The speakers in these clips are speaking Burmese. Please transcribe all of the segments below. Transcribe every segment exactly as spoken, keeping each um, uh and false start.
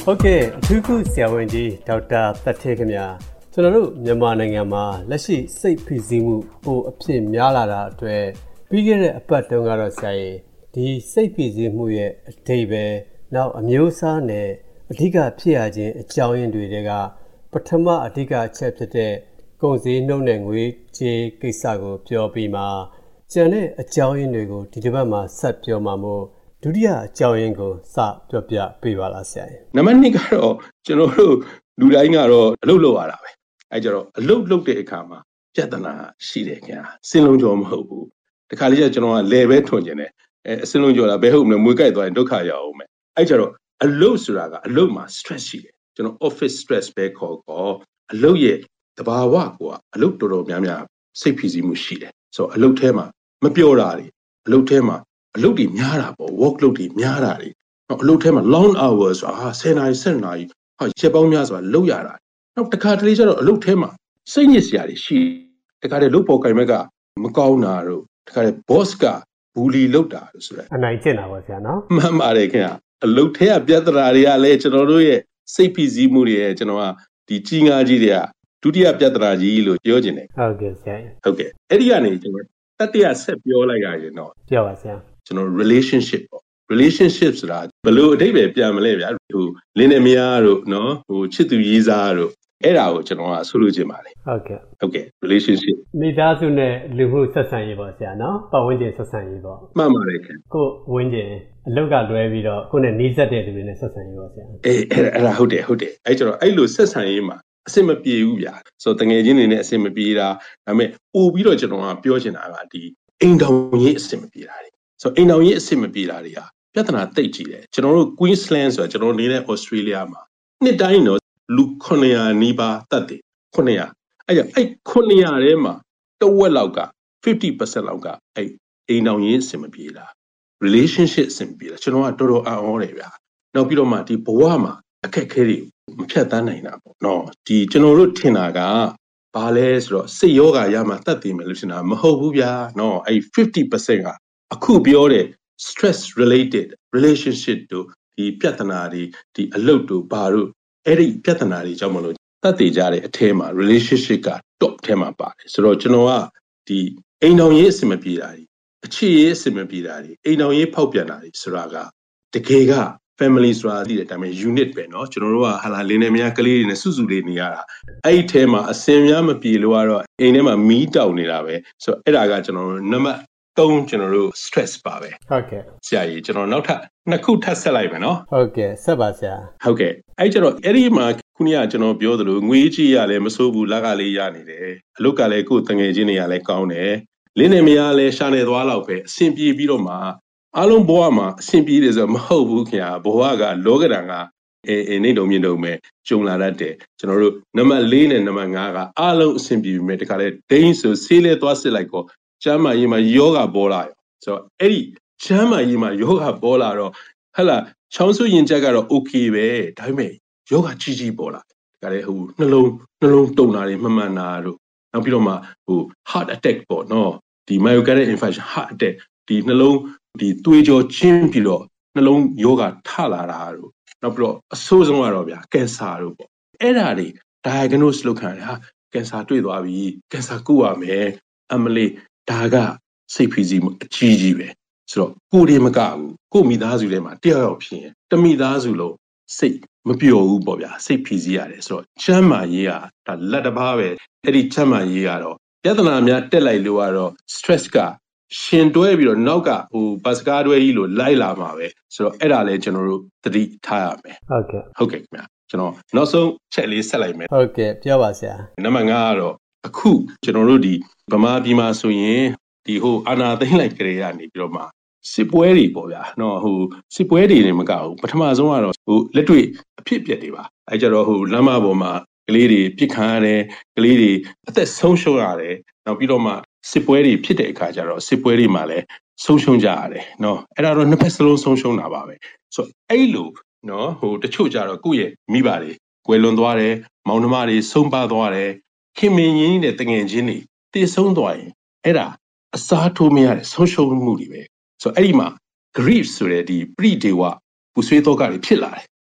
ဟုတ်ကဲ့အထူးကုဆရာဝန်ကြီးဒေါက်တာသက်ထေခင်ဗျာကျွန်တော်တို့မြန်မာနိုင်ငံမှာလက်ရှိစိတ်ဖိစီးမှုပိုအဖြစ်များလာတာအတွက်ပြီးခဲ့တဲ့အပတ်တုန်းကတော့ဆရာကြီးဒီစိတ်ဖိစီးမှုရဲ့အဓိပ္ပာယ်နောက်အမျိုးအစားနဲ့အဓိကဖြစ်ရခြင်းအကြောင်းရင်းတွေကပထမအဓိကအချက်ဖြစ်တဲ့ကုန်စည်နှုန်းနဲ့ငွေကြေးကိစ္စကိုပြောပြီးမှကျန်တဲ့အကြောင်းရင်းတွေကိုဒီတစ်ပတ်မှာဆက်ပြောမှာမို့ဒုတိယအကြောင်းရင်းကိုစပြောပြပေးပါလားဆရာ။နံပါတ်နှစ်ကတော့ကျွန်တော်တို့လူတိုင်းကတော့အလုပ်လုပ်ရတာပဲ။အဲကြတော့အလုပ်လုပ်တဲ့အခါမှာပြဿနာရှိတယ်ခင်ဗျာ။စင်လုံးကျော်မဟုတ်ဘူး။တခါလေးကျကျွန်တော်ကလဲပဲထွန်ကျင်တယ်။အဲအစင်လုံးကျော်လာဘယ်ဟုတ်မလဲမွေးကြိုက်သွားရင်ဒုက္ခရောက်အောင်မယ်။အဲကြတော့အလုပ်ဆိုတာကအလုပ်မှာ stress ရှိတယ်။ကျွန်တော် office stress ပဲခေါ်ခေါ်အလုပ်ရဲ့တဘာဝကအလုပ်တော်တော်များများစိတ်ဖိစီးမှုရှိတယ်။ဆိုတော့အလုပ်ထဲမှာမပြောတာတွေအလုပ်ထဲမှာအလုပ်တွေများတာပေါ့ work load တွေများတာတွေနောက်အလုပ်ထဲမှာ long hours ဆိုတာဟာtenနာရီsevenနာရီဟာချက်ပေါင်းများစွာလုပ်ရတာနောက်တစ်ခါတလေကျတော့အလုပ်ထဲမှာစိတ်ညစ်စရာတွေရှိတခါတည်းလုပ်ပေါ်ကိုင်ဘက်ကမကောင်းတာတို့တခါတည်း boss ကဘူလီလုပ်တာတို့ဆိုတဲ့အနိုင်ကျင့်တာပေါ့ဆရာနော်မှန်ပါတယ်ခင်ဗျအလုပ်ထဲကပြဿနာတွေကလည်းကျွန်တော်တို့ရဲ့စိတ်ဖိစီးမှုတွေရဲ့ကျွန်တော်ကဒီကြီးငါးကြီးတွေကဒုတိယပြဿနာကြီးလို့ပြောချင်တယ်ဟုတ်ကဲ့ဆရာဟုတ်ကဲ့အဲ့ဒီကနေကျွန်တော်တတိယဆက်ပြောလိုက်ရရင်တော့ပြောပါဆရာကျွန်တော် relationship ပေါ့ relationship ဆိုတာဘယ်လိုအဓိပ္ပာယ်ပြန်မလဲဗျာဟိုလင်းနေမယားတို့နော်ဟိုချစ်သူရေးစားတို့အဲ့ဒါကိုကျွန်တော်ကဆိုလိုချင်ပါတယ်ဟုတ်ကဲ့ဟုတ်ကဲ့ relationship မိသားစုနဲ့လူမှုဆက်ဆံရေးပေါ့ဆရာနော်ပတ်ဝန်းကျင်ဆက်ဆံရေးပေါ့မှန်ပါတယ်ခင်ကိုဝန်းကျင်အလောက်ကလွဲပြီးတော့ကိုနဲ့နှီးစပ်တဲ့လူတွေနဲ့ဆက်ဆံရေးပေါ့ဆရာအေးအဲ့ဒါဟုတ်တယ်ဟုတ်တယ်အဲ့ကျတော့အဲ့လိုဆက်ဆံရေးမှာအဆင်မပြေဘူးဗျာဆိုတော့တငယ်ချင်းတွေနဲ့အဆင်မပြေတာဒါပေမဲ့ပို့ပြီးတော့ကျွန်တော်ကပြောချင်တာကဒီအိမ်တော်ရေးအဆင်မပြေတာတွေဆိုတော့အိမ်တော်ရေးအဆင်မပြေတာတွေဟာပြဿနာတိတ်ကြီးတယ်ကျွန်တော်တို့ Queensland ဆိုတာကျွန်တော်နေတဲ့ Australia မှာနှစ်တိုင်းတော့လူnine hundredနီးပါးတတ်တယ်nine hundredအဲ့ကြောင့်အဲ့nine hundredထဲမှာတဝက်လောက်ကfifty percent လောက်ကအဲ့အိမ်တော်ရေးအဆင်မပြေတာ relationship အဆင်မပြေတာကျွန်တော်ကတော်တော်အံ့ဩတယ်ဗျာနောက်ပြီးတော့မှဒီဘဝမှာအခက်အခဲတွေမဖြတ်သန်းနိုင်တာပေါ့နော်ဒီကျွန်တော်တို့ထင်တာကဘာလဲဆိုတော့စိတ်ယောဂရမှတတ်သိမယ်လို့ထင်တာမဟုတ်ဘူးဗျာနော်အဲ့fifty percent ကအခုပြောတဲ့ stress related relationship တို့ဒီပြဿနာတွေဒီအလုပ်တို့ဘာတို့အဲ့ဒီပြဿနာတွေကြောင့်မလို့တတ်သိကြတဲ့အထဲမှာ relationship က top ထဲမှာပါတယ်ဆိုတော့ကျွန်တော်ကဒီအိမ်တော်ရေးအဆင်မပြေတာတွေအခြေရေးအဆင်မပြေတာတွေအိမ်တော်ရေးဖောက်ပြန်တာတွေဆိုတာကတကယ်ကfamily ဆိုတာသိတဲ့အတိုင်းပဲ unit ပဲเนาะကျွန်တော်တို့ကဟာလာလင်းနေမများကလေးတွေနဲ့စုစုလေးနေရတာအဲ့ဒီထဲမှာအစင်များမပြေလို့ကတော့အိမ်ထဲမှာမီးတောက်နေတာပဲဆိုတော့အဲ့ဒါကကျွန်တော်တို့နံပါတ်threeကျွန်တော်တို့ stress ပါပဲဟုတ်ကဲ့ဆရာကြီးကျွန်တော်နောက်ထပ်နှစ်ခုထပ်ဆက်လိုက်မယ်เนาะဟုတ်ကဲ့ဆက်ပါဆရာဟုတ်ကဲ့အဲ့ကျတော့အဲ့ဒီမှာခုနကကျွန်တော်ပြောသလိုငွေကြီးရလည်းမစိုးဘူးလက်ကလေးရနေတယ်အလုပ်ကလည်းကိုယ်တငယ်ချင်းတွေကလည်းကောင်းတယ်လင်းနေမရလည်းရှာနေသွားတော့ပဲအဆင်ပြေပြီးတော့မှအားလုံးဘဝမှာအဆင်ပြေတယ်ဆိုတော့မဟုတ်ဘူးခင်ဗျာဘဝကလောကဓာတ်ကအဲအဲနေတုံမြင့်တုံပဲကျုံလာတတ်တယ်ကျွန်တော်တို့နံပါတ်fourနဲ့နံပါတ်fiveကအားလုံးအဆင်ပြေပြီမဲ့တခါလေဒိန်းဆိုဆေးလဲသွားစစ်လိုက်ကောကျမ်းမာရေးမှာယောဂပေါ်လာရောဆိုတော့အဲ့ဒီကျမ်းမာရေးမှာယောဂပေါ်လာတော့ဟဲ့လားချောင်းဆူရင်ချက်ကတော့ okay ပဲဒါပေမဲ့ယောဂကြီးကြီးပေါ်လာတခါလေဟိုနှလုံးနှလုံးတုံတာတွေမှန်မှန်တာတို့နောက်ပြီးတော့မှဟို heart attack ပေါ့နော်ဒီ myocardial infarction heart attack ဒီနှလုံးဒီသွေးကြောချင်းပြီးတော့နှလုံးယောဂထလာတာတို့နောက်ပြီးတော့အဆိုးဆုံးကတော့ဗျာကင်ဆာတို့ပေါ့အဲ့ဒါတွေ diagnose လုပ်ခံရတယ်ဟာကင်ဆာတွေ့သွားပြီကင်ဆာကုရမယ်အမလေးဒါကစိတ်ဖိစီးမှုအကြီးကြီးပဲဆိုတော့ကိုယ်တွေမကဘူးကိုယ်မိသားစုထဲမှာတယောက်ယောက်ဖြစ်ရင်တမိသားစုလုံးစိတ်မပျော်ဘူးပေါ့ဗျာစိတ်ဖိစီးရတယ်ဆိုတော့ချမ်းမာရေးကဒါလက်တစ်ပါးပဲအဲ့ဒီချမ်းမာရေးကတော့ပြဿနာများတက်လိုက်လို့ကတော့ stress ကရှင်တွဲပြီးတော့နောက်ကဟိုဘတ်စကားတွဲကြီးလို့လိုက်လာမှာပဲဆိုတော့အဲ့ဒါလည်းကျွန်တော်တို့သတိထားရမယ်ဟုတ်ကဲ့ဟုတ်ကဲ့ခင်ဗျာကျွန်တော်နောက်ဆုံးချက်လေးဆက်လိုက်မယ်ဟုတ်ကဲ့ပြောပါဆရာနံပါတ်fiveကတော့အခုကျွန်တော်တို့ဒီဗမာပြည်မှာဆိုရင်ဒီဟိုအာနာသိမ့်လိုက်ကြရနေပြီးတော့မှစစ်ပွဲတွေပေါ့ဗျာနော်ဟိုစစ်ပွဲတွေနေမကဘူးပထမဆုံးကတော့ဟိုလက်တွေ့အဖြစ်အပျက်တွေပါအဲကြတော့ဟိုလမ်းမပေါ်မှာကလေးတွေပြစ်ခတ်ရတယ်ကလေးတွေအသက်ဆုံးရှုံးရတယ်နောက်ပြီးတော့မှစစ်ပွဲတွေဖြစ်တဲ့အခါကျတော့စစ်ပွဲတွေမှာလည်းဆုံးရှုံးကြရတယ်နော်အဲ့ဒါတော့နှစ်ဖက်စလုံးဆုံးရှုံးတာပါပဲဆိုတော့အဲ့လိုနော်ဟိုတချို့ကြတော့ကိုယ့်ရဲ့မိဘတွေကွယ်လွန်သွားတယ်မောင်နှမတွေဆုံးပါသွားတယ်ခင်မင်းရင်းနဲ့တငယ်ချင်းတွေတည်ဆုံးသွားရင်အဲ့ဒါအစားထိုးမရတဲ့ဆုံးရှုံးမှုတွေပဲဆိုတော့အဲ့ဒီမှာ grief ဆိုတဲ့ဒီပရိဒေဝပူဆွေးသောကတွေဖြစ်လာတယ်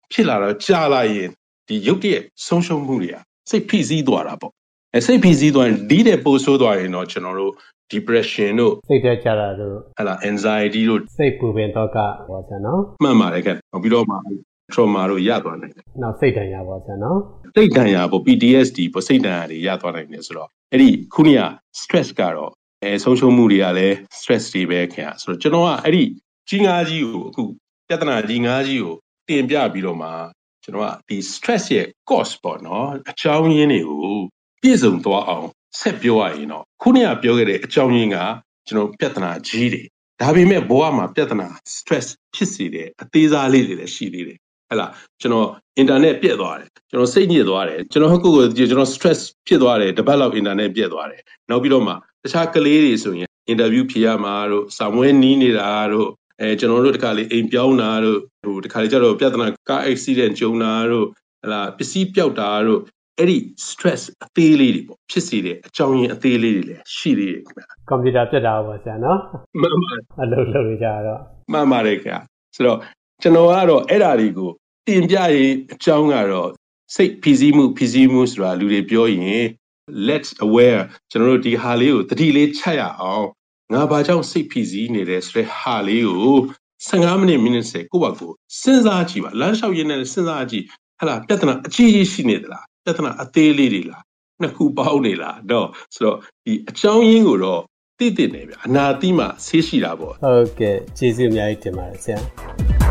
ဖြစ်လာတော့ကြာလာရင်ဒီရုပ်တရက်ဆုံးရှုံးမှုတွေကစိတ်ဖိစီးသွားတာပေါ့အဲစိတ်ဖိစီးသွားရင်ဒီတဲ့ပို့ဆိုးသွားရင်တော့ကျွန်တော်တို့ depression တို့စိတ်တက်ကြတာတို့ဟလာ anxiety တို့စိတ်ပူပင်တော့ကပေါ့ဆရာနော်မှန်ပါတယ်ခင်ဗျပြီးတော့မှ trauma တို့ရသွားနိုင်တယ်နောက်စိတ်ဒဏ်ရာပေါ့ဆရာနော်စိတ်ဒဏ်ရာပေါ့ P T S D ပေါ့စိတ်ဒဏ်ရာတွေရသွားနိုင်တယ်ဆိုတော့အဲ့ဒီခုနက stress ကတော့အဲဆုံးရှုံးမှုတွေကလည်း stress တွေပဲခင်ဗျဆိုတော့ကျွန်တော်ကအဲ့ဒီကြီးငါးကြီးကိုအခုပြဿနာကြီးငါးကြီးကိုတင်ပြပြီးတော့မှကျွန်တော်ကဒီ stress ရဲ့ cause ပေါ့နော်အကြောင်းရင်းတွေကိုပြည့်စုံသွားအောင်ဆက်ပြောရရင်တော့ခုနကပြောခဲ့တဲ့အကြောင်းရင်းကကျွန်တော်ပြဿနာကြီးတွေဒါပေမဲ့ဘဝမှာပြဿနာ stress ဖြစ်စေတဲ့အသေးစားလေးတွေလည်းရှိသေးတယ်ဟဲ့လားကျွန်တော် internet ပြတ်သွားတယ်ကျွန်တော်စိတ်ညစ်သွားတယ်ကျွန်တော်ဟုတ်ကိုယ်ကိုကျွန်တော် stress ဖြစ်သွားတယ်တပတ်လောက် internet ပြတ်သွားတယ်နောက်ပြီးတော့မှတခြားကလေးတွေဆိုရင် interview ဖြေရမှာတို့စာမွေးနီးနေတာတို့အဲကျွန်တော်တို့တခါလေအိမ်ပြောင်းတာတို့ဟိုတခါလေကျတော့ပြဿနာကား accident ကြုံတာတို့ဟလာပစ္စည်းပျောက်တာတို့အဲ့ဒီ stress အသေးလေးတွေပေါ့ဖြစ်စေတဲ့အကြောင်းရင်းအသေးလေးတွေလည်းရှိသေးတယ်ခင်ဗျာကွန်ပျူတာပြတ်တာပေါ့ဆရာနော်မှန်ပါအလုပ်လုပ်နေကြတော့မှန်ပါတယ်ခင်ဗျာဆိုတော့ကျွန်တော်ကတော့အဲ့ဓာတွေကိုတင်ပြရေးအကြောင်းကတော့စိတ်ဖိစီးမှုဖိစီးမှုဆိုတာလူတွေပြောရင် let's aware ကျွန်တော်တို့ဒီဟာလေးကိုသတိလေးချက်ရအောင်ငါဘာကြောင့်စိတ်ဖိစီးနေတယ်ဆိုတဲ့ဟာလေးကိုfifteenမိနစ်မိနစ်ဆယ်ကိုယ့်ဘာကိုစဉ်းစားကြည့်ပါလမ်းလျှောက်ရင်းနဲ့စဉ်းစားကြည့်ဟလာပြဿနာအကြီးကြီးရှိနေသလားပြဿနာအသေးလေးတွေလားနှစ်ခုပေါင်းနေလားတော့ဆိုတော့ဒီအကြောင်းရင်းကိုတော့သိသိနေဗျအနာသိမှဆေးရှိတာပေါ့ဟုတ်ကဲ့ကျေးဇူးအများကြီးတင်ပါတယ်ဆရာ